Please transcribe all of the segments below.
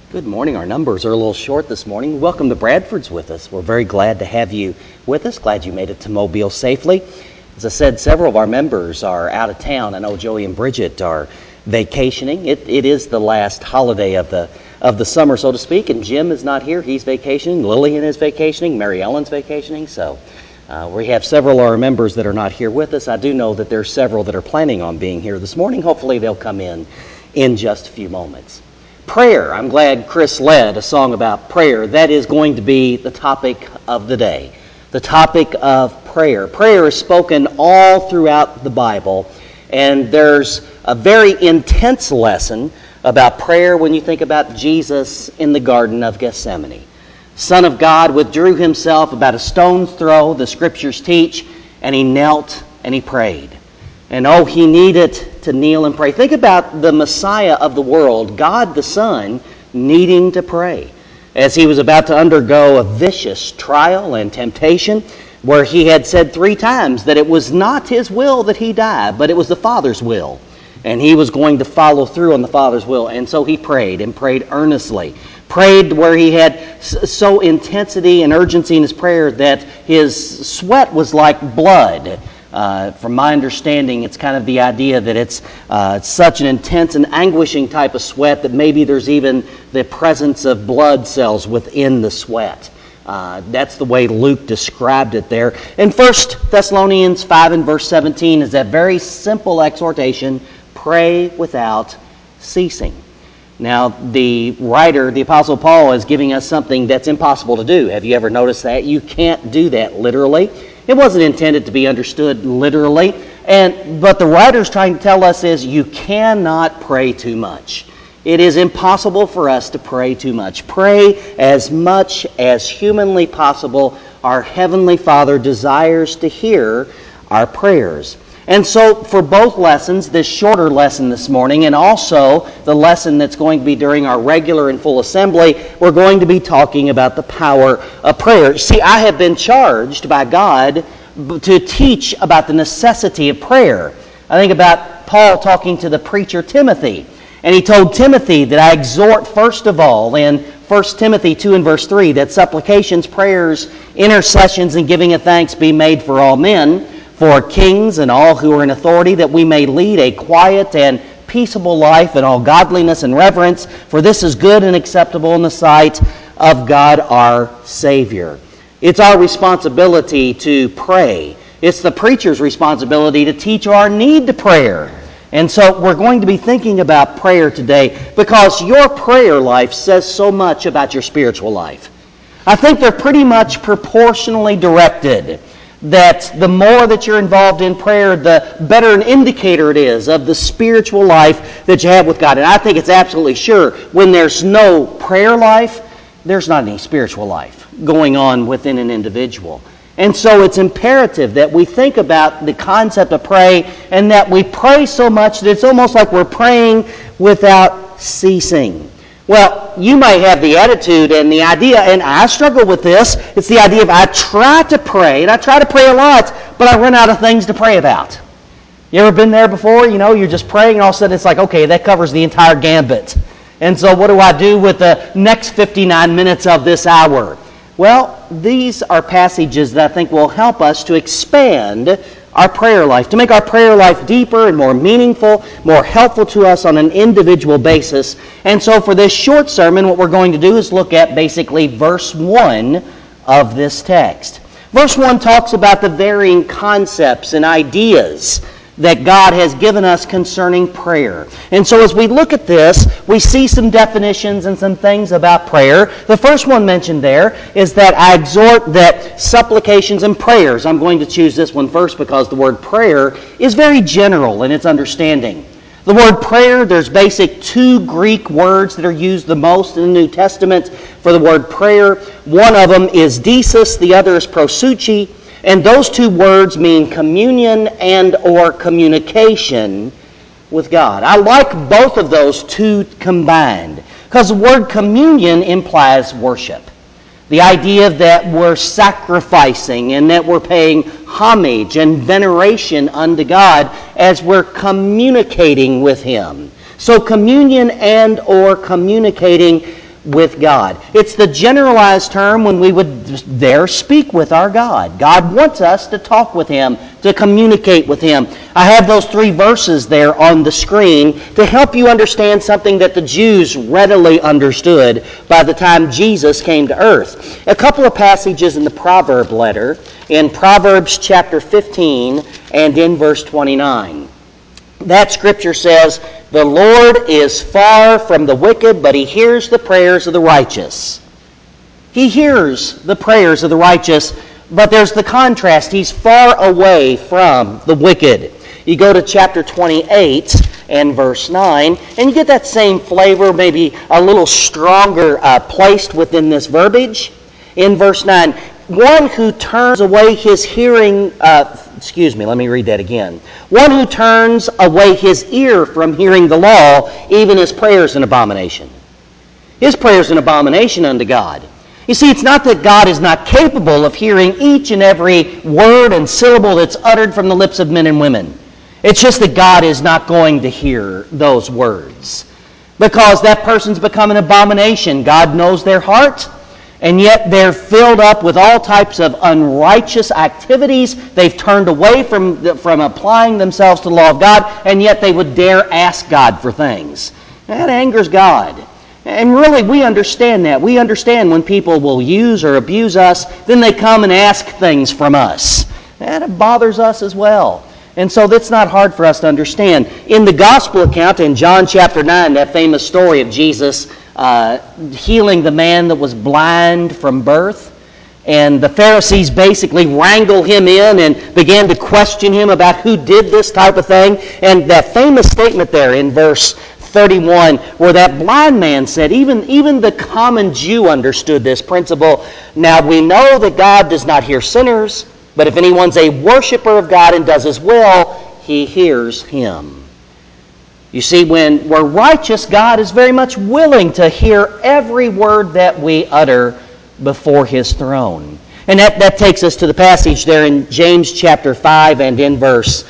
Good morning. Our numbers are a little short this morning. Welcome to Bradford's with us. We're very glad to have you with us. Glad you made it to Mobile safely. As I said, several of our members are out of town. I know Joey and Bridget are vacationing. It is the last holiday of the summer, so to speak, and Jim is not here. He's vacationing. Lillian is vacationing. Mary Ellen's vacationing. So we have several of our members that are not here with us. I do know that there are several that are planning on being here this morning. Hopefully they'll come in just a few moments. Prayer. I'm glad Chris led a song about prayer. That is going to be the topic of the day. The topic of prayer. Prayer is spoken all throughout the Bible, and there's a very intense lesson about prayer when you think about Jesus in the Garden of Gethsemane. Son of God withdrew himself about a stone's throw, the Scriptures teach, and he knelt and he prayed. And he needed to kneel and pray. Think about the Messiah of the world, God the Son, needing to pray as he was about to undergo a vicious trial and temptation where he had said 3 times that it was not his will that he die, but it was the Father's will. And he was going to follow through on the Father's will. And so he prayed and prayed earnestly. Prayed where he had so intensity and urgency in his prayer that his sweat was like blood. From my understanding, it's kind of the idea that it's such an intense and anguishing type of sweat that maybe there's even the presence of blood cells within the sweat. That's the way Luke described it there. And 1 Thessalonians 5 and verse 17 is that very simple exhortation, pray without ceasing. Now, the writer, the Apostle Paul, is giving us something that's impossible to do. Have you ever noticed that? You can't do that literally. It wasn't intended to be understood literally, but the writer's trying to tell us is you cannot pray too much. It is impossible for us to pray too much. Pray as much as humanly possible. Our Heavenly Father desires to hear our prayers. And so for both lessons, this shorter lesson this morning and also the lesson that's going to be during our regular and full assembly, we're going to be talking about the power of prayer. See, I have been charged by God to teach about the necessity of prayer. I think about Paul talking to the preacher Timothy. And he told Timothy that I exhort first of all in 1 Timothy 2 and verse 3 that supplications, prayers, intercessions, and giving of thanks be made for all men, for kings and all who are in authority, that we may lead a quiet and peaceable life in all godliness and reverence, for this is good and acceptable in the sight of God our Savior. It's our responsibility to pray. It's the preacher's responsibility to teach our need to prayer. And so we're going to be thinking about prayer today because your prayer life says so much about your spiritual life. I think they're pretty much proportionally directed. That the more that you're involved in prayer, the better an indicator it is of the spiritual life that you have with God. And I think it's absolutely sure when there's no prayer life, there's not any spiritual life going on within an individual. And so it's imperative that we think about the concept of pray and that we pray so much that it's almost like we're praying without ceasing. Well, you may have the attitude and the idea, and I struggle with this, it's the idea of I try to pray, and I try to pray a lot, but I run out of things to pray about. You ever been there before? You're just praying, and all of a sudden it's like, okay, that covers the entire gambit. And so what do I do with the next 59 minutes of this hour? Well, these are passages that I think will help us to expand our prayer life, to make our prayer life deeper and more meaningful, more helpful to us on an individual basis. And so for this short sermon, what we're going to do is look at basically verse 1 of this text. Verse 1 talks about the varying concepts and ideas that God has given us concerning prayer. And so as we look at this, we see some definitions and some things about prayer. The first one mentioned there is that I exhort that supplications and prayers. I'm going to choose this one first because the word prayer is very general in its understanding. The word prayer, there's basic 2 Greek words that are used the most in the New Testament for the word prayer. One of them is desis, the other is proseuche. And those 2 words mean communion and or communication with God. I like both of those 2 combined because the word communion implies worship. The idea that we're sacrificing and that we're paying homage and veneration unto God as we're communicating with Him. So communion and or communicating with God. It's the generalized term when we would there speak with our God. God wants us to talk with Him, to communicate with Him. I have those 3 verses there on the screen to help you understand something that the Jews readily understood by the time Jesus came to earth. A couple of passages in the Proverb letter, in Proverbs chapter 15 and in verse 29. That scripture says, "The Lord is far from the wicked, but He hears the prayers of the righteous." He hears the prayers of the righteous, but there's the contrast. He's far away from the wicked. You go to chapter 28 and verse 9, and you get that same flavor, maybe a little stronger placed within this verbiage. In verse 9, one who turns away his hearing, let me read that again. One who turns away his ear from hearing the law, even his prayer is an abomination. His prayer is an abomination unto God. You see, it's not that God is not capable of hearing each and every word and syllable that's uttered from the lips of men and women. It's just that God is not going to hear those words, because that person's become an abomination. God knows their heart, and yet they're filled up with all types of unrighteous activities. They've turned away from applying themselves to the law of God, and yet they would dare ask God for things. That angers God. And really, we understand that. We understand when people will use or abuse us, then they come and ask things from us. That bothers us as well. And so that's not hard for us to understand. In the gospel account in John chapter 9, that famous story of Jesus healing the man that was blind from birth, and the Pharisees basically wrangle him in and began to question him about who did this type of thing. And that famous statement there in verse 31, where that blind man said, even the common Jew understood this principle. Now we know that God does not hear sinners, but if anyone's a worshiper of God and does His will, He hears him. You see, when we're righteous, God is very much willing to hear every word that we utter before His throne. And that takes us to the passage there in James chapter 5 and in verse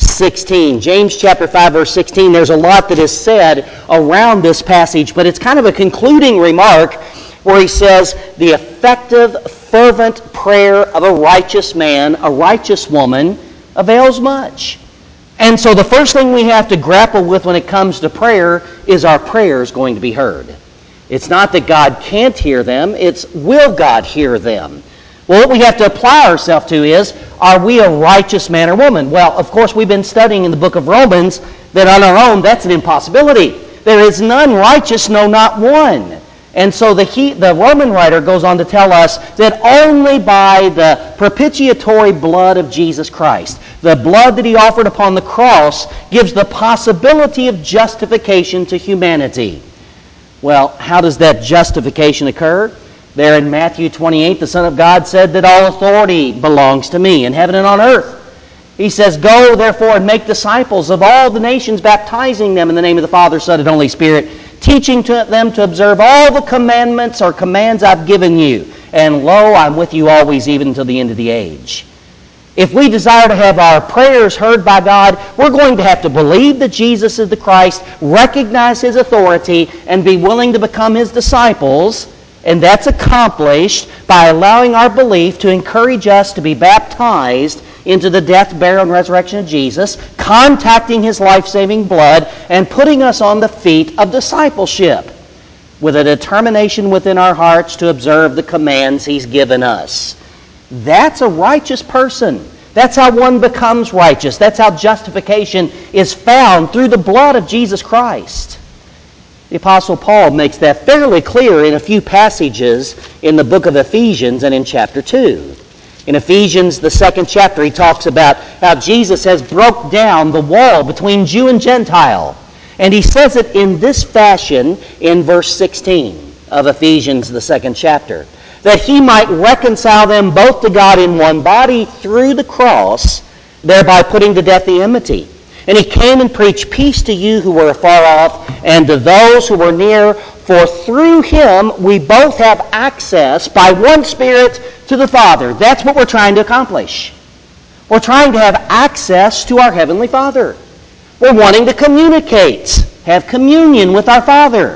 16. James chapter 5, verse 16, there's a lot that is said around this passage, but it's kind of a concluding remark where he says, the effective, fervent prayer of a righteous man, a righteous woman, avails much. And so the first thing we have to grapple with when it comes to prayer is, our prayers going to be heard? It's not that God can't hear them, it's, will God hear them? Well, what we have to apply ourselves to is, are we a righteous man or woman? Well, of course, we've been studying in the book of Romans that on our own, that's an impossibility. There is none righteous, no, not one. And so the Roman writer goes on to tell us that only by the propitiatory blood of Jesus Christ, the blood that He offered upon the cross, gives the possibility of justification to humanity. Well, how does that justification occur? There in Matthew 28, the Son of God said that all authority belongs to me in heaven and on earth. He says, go therefore and make disciples of all the nations, baptizing them in the name of the Father, Son, and Holy Spirit, teaching them to observe all the commandments or commands I've given you. And lo, I'm with you always, even until the end of the age. If we desire to have our prayers heard by God, we're going to have to believe that Jesus is the Christ, recognize His authority, and be willing to become His disciples. And that's accomplished by allowing our belief to encourage us to be baptized into the death, burial, and resurrection of Jesus, contacting His life-saving blood, and putting us on the feet of discipleship with a determination within our hearts to observe the commands He's given us. That's a righteous person. That's how one becomes righteous. That's how justification is found, through the blood of Jesus Christ. The Apostle Paul makes that fairly clear in a few passages in the book of Ephesians and in chapter 2. In Ephesians, the 2nd chapter, he talks about how Jesus has broke down the wall between Jew and Gentile. And he says it in this fashion in verse 16 of Ephesians, the 2nd chapter, that He might reconcile them both to God in one body through the cross, thereby putting to death the enmity. And He came and preached peace to you who were afar off, and to those who were near, for through Him we both have access by one Spirit to the Father. That's what we're trying to accomplish. We're trying to have access to our Heavenly Father. We're wanting to communicate, have communion with our Father.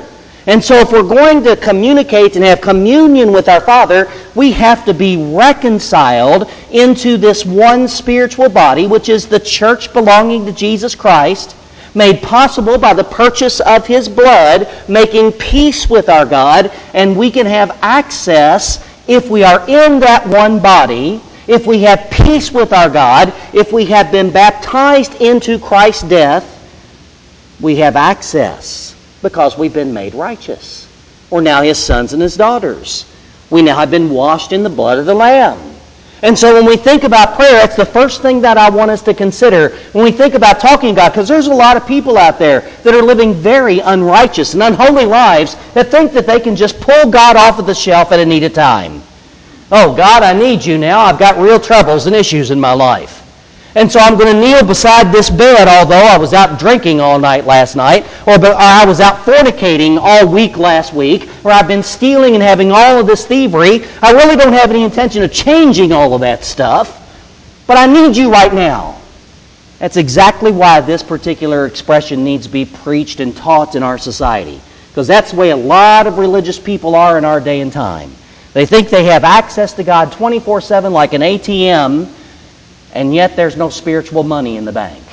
And so if we're going to communicate and have communion with our Father, we have to be reconciled into this one spiritual body, which is the church belonging to Jesus Christ, made possible by the purchase of His blood, making peace with our God, and we can have access, if we are in that one body, if we have peace with our God, if we have been baptized into Christ's death, we have access because we've been made righteous. We're now His sons and His daughters. We now have been washed in the blood of the Lamb. And so when we think about prayer, that's the first thing that I want us to consider when we think about talking to God, because there's a lot of people out there that are living very unrighteous and unholy lives that think that they can just pull God off of the shelf at a needed time. Oh, God, I need you now. I've got real troubles and issues in my life. And so I'm going to kneel beside this bed, although I was out drinking all night last night, or I was out fornicating all week last week, or I've been stealing and having all of this thievery. I really don't have any intention of changing all of that stuff, but I need you right now. That's exactly why this particular expression needs to be preached and taught in our society, because that's the way a lot of religious people are in our day and time. They think they have access to God 24/7 like an ATM, and yet there's no spiritual money in the bank.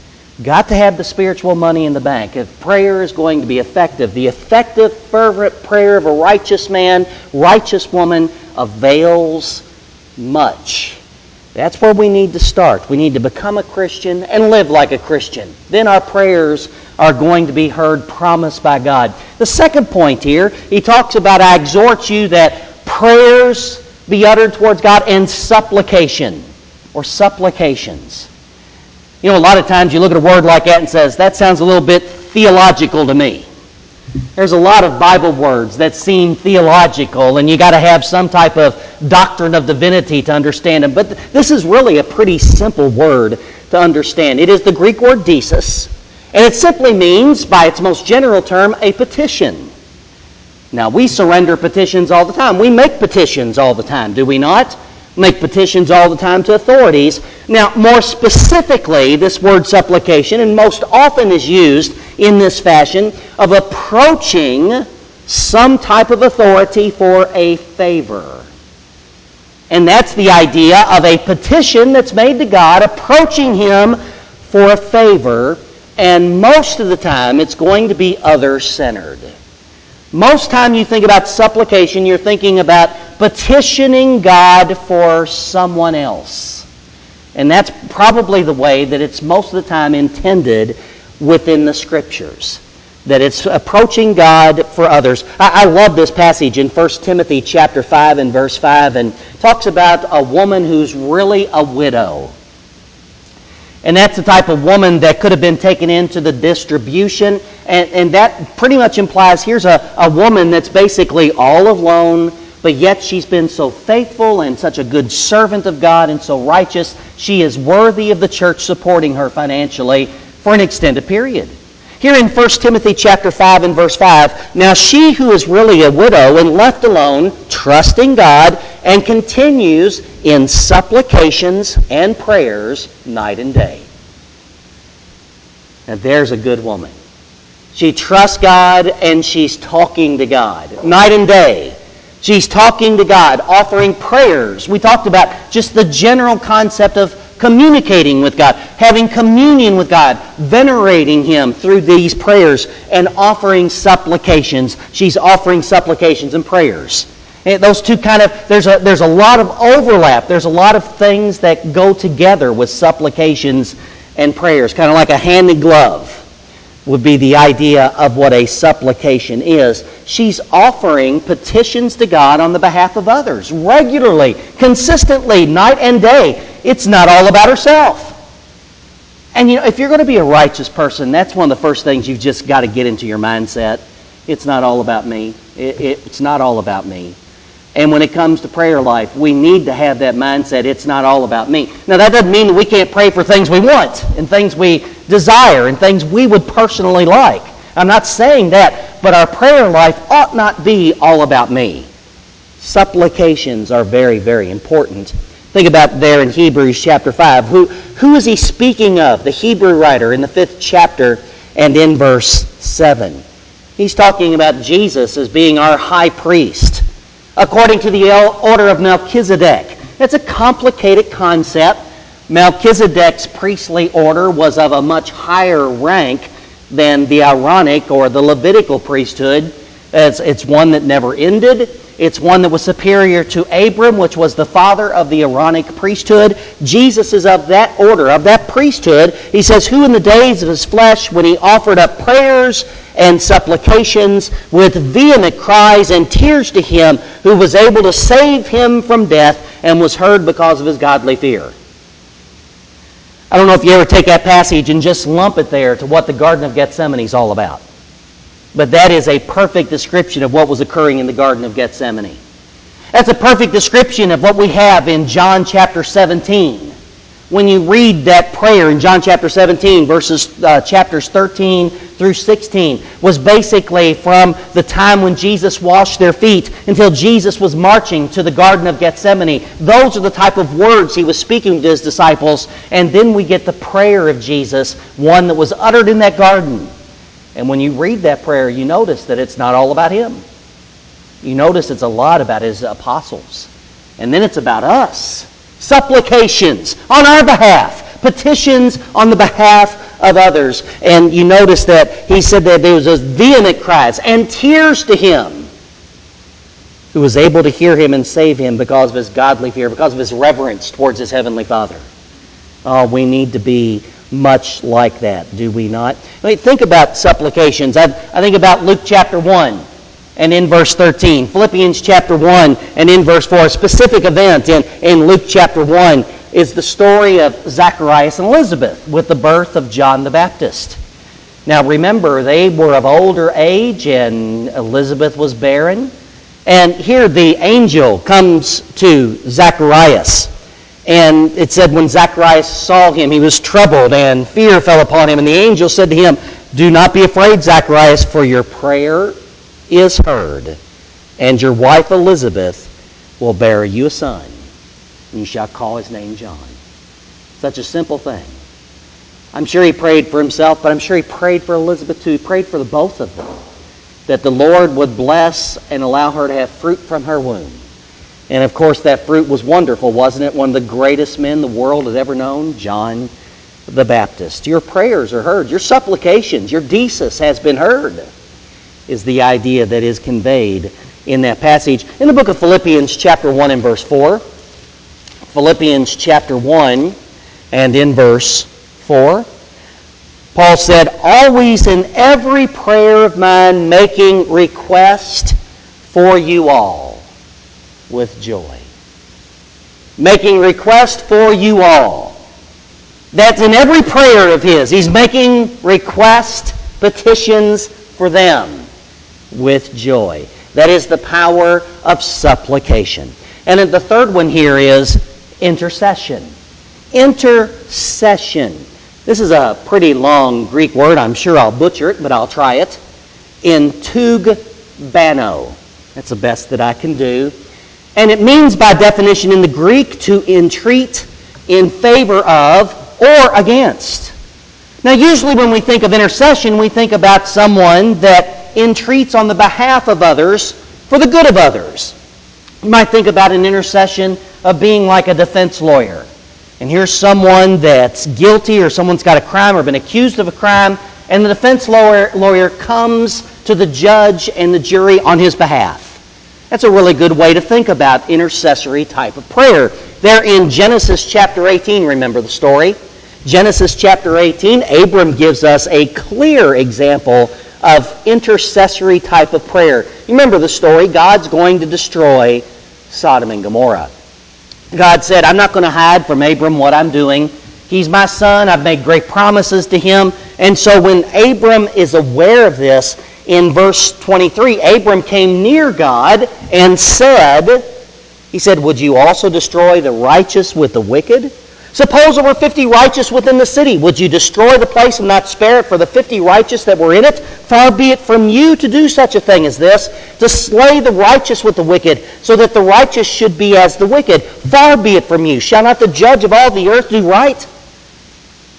Got to have the spiritual money in the bank. If prayer is going to be effective, the effective, fervent prayer of a righteous man, righteous woman avails much. That's where we need to start. We need to become a Christian and live like a Christian. Then our prayers are going to be heard, promised by God. The second point here, he talks about, I exhort you that prayers be uttered towards God and supplication, or supplications. You know, a lot of times you look at a word like that and says, that sounds a little bit theological to me. There's a lot of Bible words that seem theological, and you got to have some type of doctrine of divinity to understand them. But this is really a pretty simple word to understand. It is the Greek word desis, and it simply means, by its most general term, a petition. Now, we surrender petitions all the time. We make petitions all the time, do we not? Make petitions all the time to authorities. Now, more specifically, this word supplication, and most often is used in this fashion of approaching some type of authority for a favor. And that's the idea of a petition that's made to God, approaching Him for a favor, and most of the time it's going to be other-centered. Most time you think about supplication, you're thinking about petitioning God for someone else. And that's probably the way that it's most of the time intended within the Scriptures, that it's approaching God for others. I love this passage in 1 Timothy chapter 5 and verse 5, and talks about a woman who's really a widow. And that's the type of woman that could have been taken into the distribution. And that pretty much implies here's a woman that's basically all alone, but yet she's been so faithful and such a good servant of God and so righteous, she is worthy of the church supporting her financially for an extended period. Here in 1 Timothy chapter 5 and verse 5, now she who is really a widow and left alone, trusting God, and continues in supplications and prayers night and day. Now there's a good woman. She trusts God and she's talking to God night and day. She's talking to God, offering prayers. We talked about just the general concept of communicating with God, having communion with God, venerating Him through these prayers, and offering supplications. She's offering supplications and prayers. And those two there's a lot of overlap. There's a lot of things that go together with supplications and prayers, kind of like a hand in glove would be the idea of what a supplication is. She's offering petitions to God on the behalf of others, regularly, consistently, night and day. It's not all about herself. And you know, if you're going to be a righteous person, that's one of the first things you've just got to get into your mindset. It's not all about me. It's not all about me. And when it comes to prayer life, we need to have that mindset, it's not all about me. Now, that doesn't mean that we can't pray for things we want and things we desire and things we would personally like. I'm not saying that, but our prayer life ought not be all about me. Supplications are very, very important. Think about there in Hebrews chapter 5. Who is he speaking of? The Hebrew writer in the 5th chapter and in verse 7. He's talking about Jesus as being our high priest, according to the order of Melchizedek. It's a complicated concept. Melchizedek's priestly order was of a much higher rank than the Aaronic or the Levitical priesthood. It's one that never ended. It's one that was superior to Abram, which was the father of the Aaronic priesthood. Jesus is of that order, of that priesthood. He says, who in the days of his flesh, when he offered up prayers and supplications with vehement cries and tears to him, who was able to save him from death and was heard because of his godly fear. I don't know if you ever take that passage and just lump it there to what the Garden of Gethsemane is all about. But that is a perfect description of what was occurring in the Garden of Gethsemane. That's a perfect description of what we have in John chapter 17. When you read that prayer in John chapter 17, chapters 13 through 16, was basically from the time when Jesus washed their feet until Jesus was marching to the Garden of Gethsemane. Those are the type of words he was speaking to his disciples. And then we get the prayer of Jesus, one that was uttered in that garden. And when you read that prayer, you notice that it's not all about him. You notice it's a lot about his apostles. And then it's about us. Supplications on our behalf. Petitions on the behalf of others. And you notice that he said that there was those vehement cries and tears to him who was able to hear him and save him because of his godly fear, because of his reverence towards his heavenly Father. Oh, we need to be much like that, do we not? I mean, think about supplications. I think about Luke chapter 1 and in verse 13. Philippians chapter 1 and in verse 4. A specific event in Luke chapter 1 is the story of Zacharias and Elizabeth with the birth of John the Baptist. Now remember, they were of older age and Elizabeth was barren. And here the angel comes to Zacharias. And it said when Zacharias saw him, he was troubled and fear fell upon him. And the angel said to him, do not be afraid, Zacharias, for your prayer is heard. And your wife Elizabeth will bear you a son. And you shall call his name John. Such a simple thing. I'm sure he prayed for himself, but I'm sure he prayed for Elizabeth too. He prayed for the both of them. That the Lord would bless and allow her to have fruit from her womb. And of course that fruit was wonderful, wasn't it? One of the greatest men the world has ever known, John the Baptist. Your prayers are heard. Your supplications, your desus has been heard, is the idea that is conveyed in that passage. In the book of Philippians chapter 1 and verse 4, Philippians chapter 1 and in verse 4, Paul said, always in every prayer of mine making request for you all with joy. Making request for you all. That's in every prayer of his. He's making request, petitions for them with joy. That is the power of supplication. And then the third one here is intercession. Intercession. This is a pretty long Greek word. I'm sure I'll butcher it, but I'll try it. Entugbano. That's the best that I can do. And it means by definition in the Greek to entreat in favor of or against. Now usually when we think of intercession, we think about someone that entreats on the behalf of others for the good of others. You might think about an intercession of being like a defense lawyer. And here's someone that's guilty or someone's got a crime or been accused of a crime, and the defense lawyer comes to the judge and the jury on his behalf. That's a really good way to think about intercessory type of prayer. There in Genesis chapter 18, remember the story? Genesis chapter 18, Abram gives us a clear example of intercessory type of prayer. You remember the story? God's going to destroy Sodom and Gomorrah. God said, I'm not going to hide from Abram what I'm doing. He's my son. I've made great promises to him. And so when Abram is aware of this, in verse 23, Abram came near God and said, he said, would you also destroy the righteous with the wicked? Suppose there were 50 righteous within the city. Would you destroy the place and not spare it for the 50 righteous that were in it? Far be it from you to do such a thing as this, to slay the righteous with the wicked, so that the righteous should be as the wicked. Far be it from you. Shall not the judge of all the earth do right?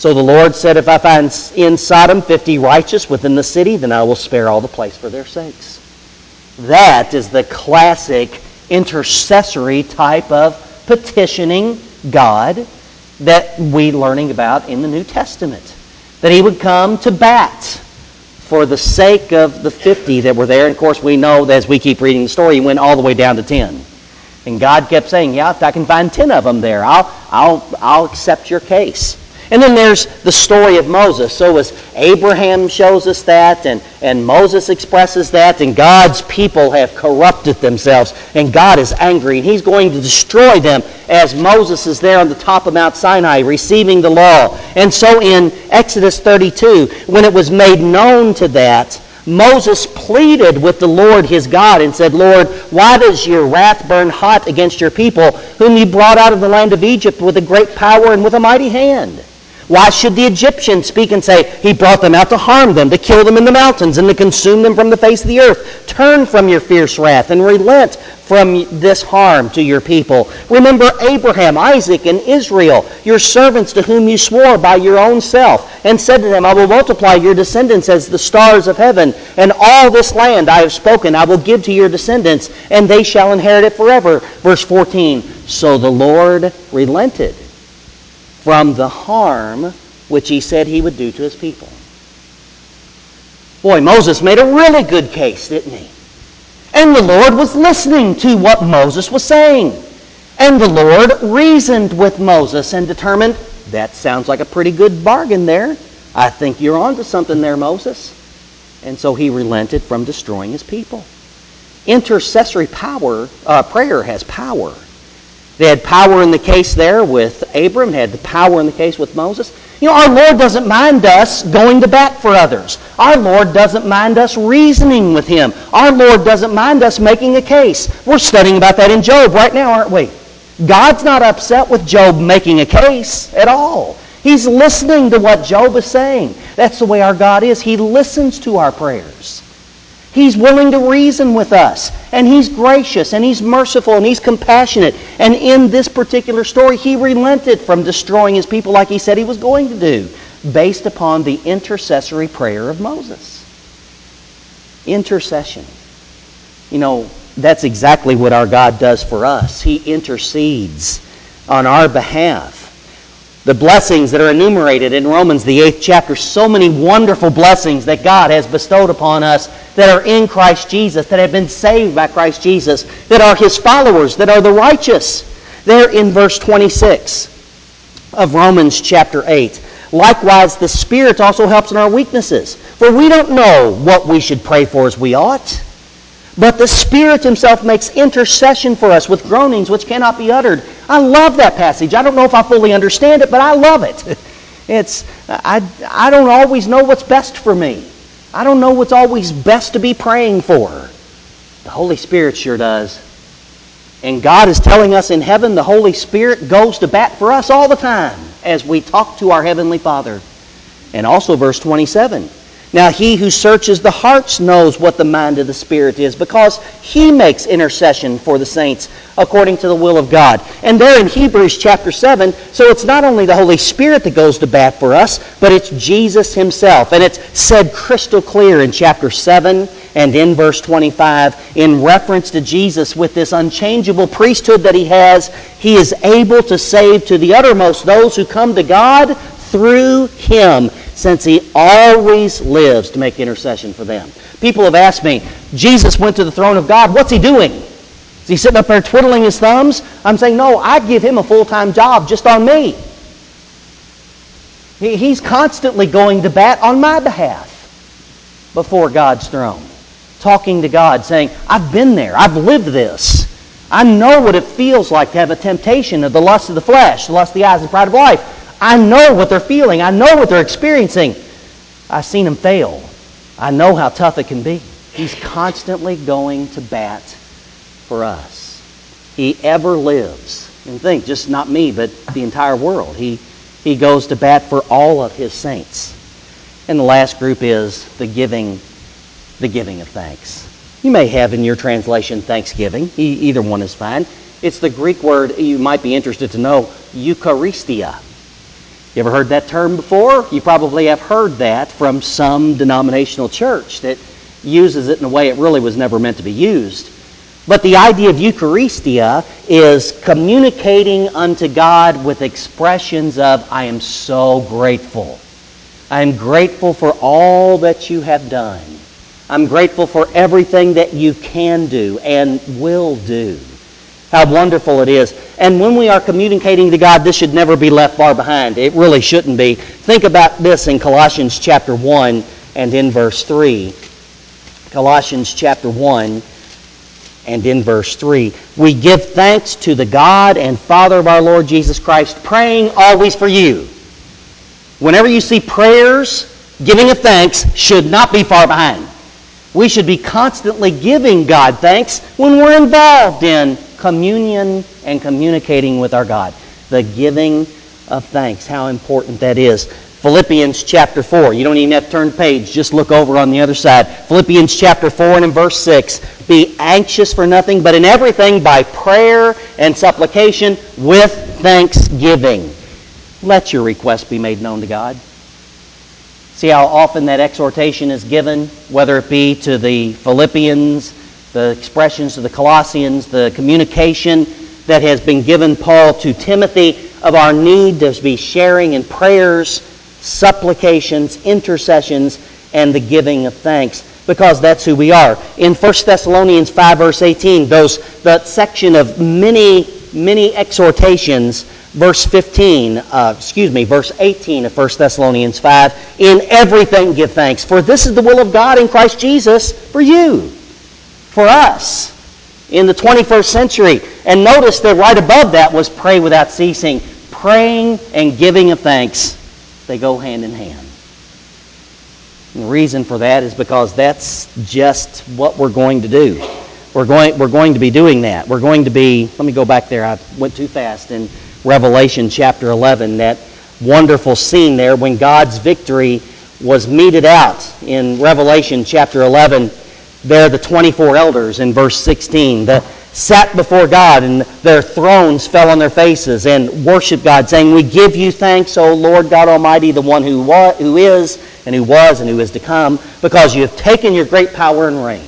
So the Lord said, if I find in Sodom 50 righteous within the city, then I will spare all the place for their sakes. That is the classic intercessory type of petitioning God that we're learning about in the New Testament. That He would come to bat for the sake of the 50 that were there. And of course we know that as we keep reading the story, He went all the way down to 10. And God kept saying, yeah, if I can find 10 of them there, I'll accept your case. And then there's the story of Moses. So as Abraham shows us that, and Moses expresses that, and God's people have corrupted themselves, and God is angry, and He's going to destroy them as Moses is there on the top of Mount Sinai receiving the law. And so in Exodus 32, when it was made known to that, Moses pleaded with the Lord his God and said, Lord, why does your wrath burn hot against your people, whom you brought out of the land of Egypt with a great power and with a mighty hand? Why should the Egyptians speak and say, He brought them out to harm them, to kill them in the mountains, and to consume them from the face of the earth? Turn from your fierce wrath and relent from this harm to your people. Remember Abraham, Isaac, and Israel, your servants to whom you swore by your own self, and said to them, I will multiply your descendants as the stars of heaven, and all this land I have spoken I will give to your descendants, and they shall inherit it forever. Verse 14, so the Lord relented from the harm which He said He would do to His people. Boy, Moses made a really good case, didn't he? And the Lord was listening to what Moses was saying. And the Lord reasoned with Moses and determined, that sounds like a pretty good bargain there. I think you're onto something there, Moses. And so He relented from destroying His people. Intercessory prayer has power. They had power in the case there with Abram. They had the power in the case with Moses. You know, our Lord doesn't mind us going to bat for others. Our Lord doesn't mind us reasoning with Him. Our Lord doesn't mind us making a case. We're studying about that in Job right now, aren't we? God's not upset with Job making a case at all. He's listening to what Job is saying. That's the way our God is. He listens to our prayers. He's willing to reason with us, and He's gracious, and He's merciful, and He's compassionate. And in this particular story, He relented from destroying His people like He said He was going to do, based upon the intercessory prayer of Moses. Intercession. You know, that's exactly what our God does for us. He intercedes on our behalf. The blessings that are enumerated in Romans, the 8th chapter, so many wonderful blessings that God has bestowed upon us that are in Christ Jesus, that have been saved by Christ Jesus, that are His followers, that are the righteous. There in verse 26 of Romans chapter 8. Likewise, the Spirit also helps in our weaknesses. For we don't know what we should pray for as we ought. But the Spirit Himself makes intercession for us with groanings which cannot be uttered. I love that passage. I don't know if I fully understand it, but I love it. I don't always know what's best for me. I don't know what's always best to be praying for. The Holy Spirit sure does. And God is telling us in heaven the Holy Spirit goes to bat for us all the time as we talk to our Heavenly Father. And also verse 27. Now He who searches the hearts knows what the mind of the Spirit is, because He makes intercession for the saints according to the will of God. And there in Hebrews chapter 7, so it's not only the Holy Spirit that goes to bat for us, but it's Jesus Himself. And it's said crystal clear in chapter 7 and in verse 25 in reference to Jesus with this unchangeable priesthood that He has. He is able to save to the uttermost those who come to God through Him, since He always lives to make intercession for them. People have asked me, Jesus went to the throne of God. What's He doing? Is He sitting up there twiddling His thumbs? I'm saying, no, I give Him a full-time job just on me. He's constantly going to bat on my behalf before God's throne, talking to God, saying, I've been there. I've lived this. I know what it feels like to have a temptation of the lust of the flesh, the lust of the eyes, and the pride of life. I know what they're feeling. I know what they're experiencing. I've seen them fail. I know how tough it can be. He's constantly going to bat for us. He ever lives. And think, just not me, but the entire world. He goes to bat for all of His saints. And the last group is the giving of thanks. You may have in your translation thanksgiving. Either one is fine. It's the Greek word you might be interested to know, Eucharistia. You ever heard that term before? You probably have heard that from some denominational church that uses it in a way it really was never meant to be used. But the idea of Eucharistia is communicating unto God with expressions of, I am so grateful. I am grateful for all that you have done. I'm grateful for everything that you can do and will do. How wonderful it is. And when we are communicating to God, this should never be left far behind. It really shouldn't be. Think about this in Colossians chapter 1 and in verse 3. Colossians chapter 1 and in verse 3. We give thanks to the God and Father of our Lord Jesus Christ, praying always for you. Whenever you see prayers, giving of thanks should not be far behind. We should be constantly giving God thanks when we're involved in communion and communicating with our God. The giving of thanks, how important that is. Philippians chapter 4. You don't even have to turn the page. Just look over on the other side. Philippians chapter 4 and in verse 6. Be anxious for nothing, but in everything by prayer and supplication with thanksgiving. Let your requests be made known to God. See how often that exhortation is given, whether it be to the Philippians, the expressions to the Colossians, the communication that has been given Paul to Timothy of our need to be sharing in prayers, supplications, intercessions, and the giving of thanks, because that's who we are. In 1 Thessalonians 5, verse 18, that section of many exhortations, verse 18 of 1 Thessalonians 5, in everything give thanks, for this is the will of God in Christ Jesus for you, for us, in the 21st century. And notice that right above that was pray without ceasing. Praying and giving of thanks, they go hand in hand. And the reason for that is because that's just what we're going to do. We're going to be doing that. We're going to be, let me go back there, I went too fast, in Revelation chapter 11, that wonderful scene there when God's victory was meted out in Revelation chapter 11. There the 24 elders in verse 16 that sat before God, and their thrones fell on their faces and worshiped God, saying, we give you thanks, O Lord God Almighty, the one who is and who was and who is to come, because you have taken your great power and reigned.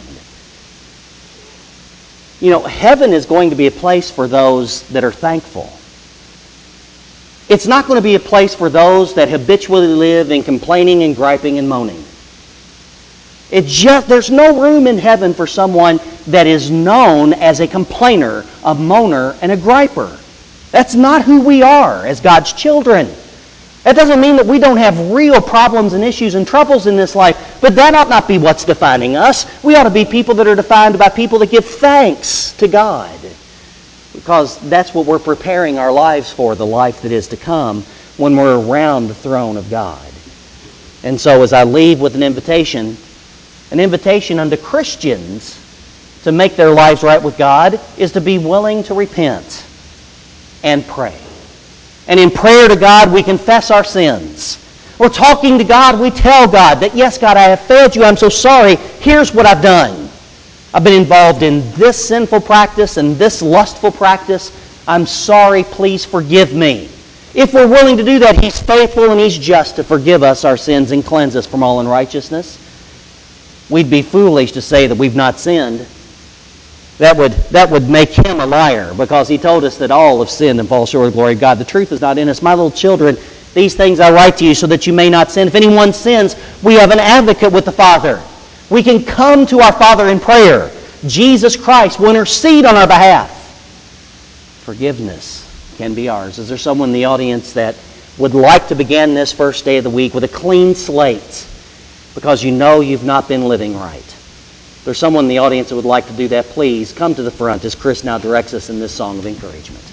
You know, heaven is going to be a place for those that are thankful. It's not going to be a place for those that habitually live in complaining and griping and moaning. There's no room in heaven for someone that is known as a complainer, a moaner, and a griper. That's not who we are as God's children. That doesn't mean that we don't have real problems and issues and troubles in this life, but that ought not be what's defining us. We ought to be people that are defined by people that give thanks to God, because that's what we're preparing our lives for, the life that is to come when we're around the throne of God. And so as I leave with an invitation unto Christians to make their lives right with God is to be willing to repent and pray. And in prayer to God, we confess our sins. We're talking to God, we tell God that, yes, God, I have failed you. I'm so sorry. Here's what I've done. I've been involved in this sinful practice and this lustful practice. I'm sorry. Please forgive me. If we're willing to do that, He's faithful and He's just to forgive us our sins and cleanse us from all unrighteousness. We'd be foolish to say that we've not sinned. That would make Him a liar, because He told us that all have sinned and fall short of the glory of God. The truth is not in us. My little children, these things I write to you so that you may not sin. If anyone sins, we have an advocate with the Father. We can come to our Father in prayer. Jesus Christ will intercede on our behalf. Forgiveness can be ours. Is there someone in the audience that would like to begin this first day of the week with a clean slate because you know you've not been living right? If there's someone in the audience that would like to do that, please come to the front as Chris now directs us in this song of encouragement.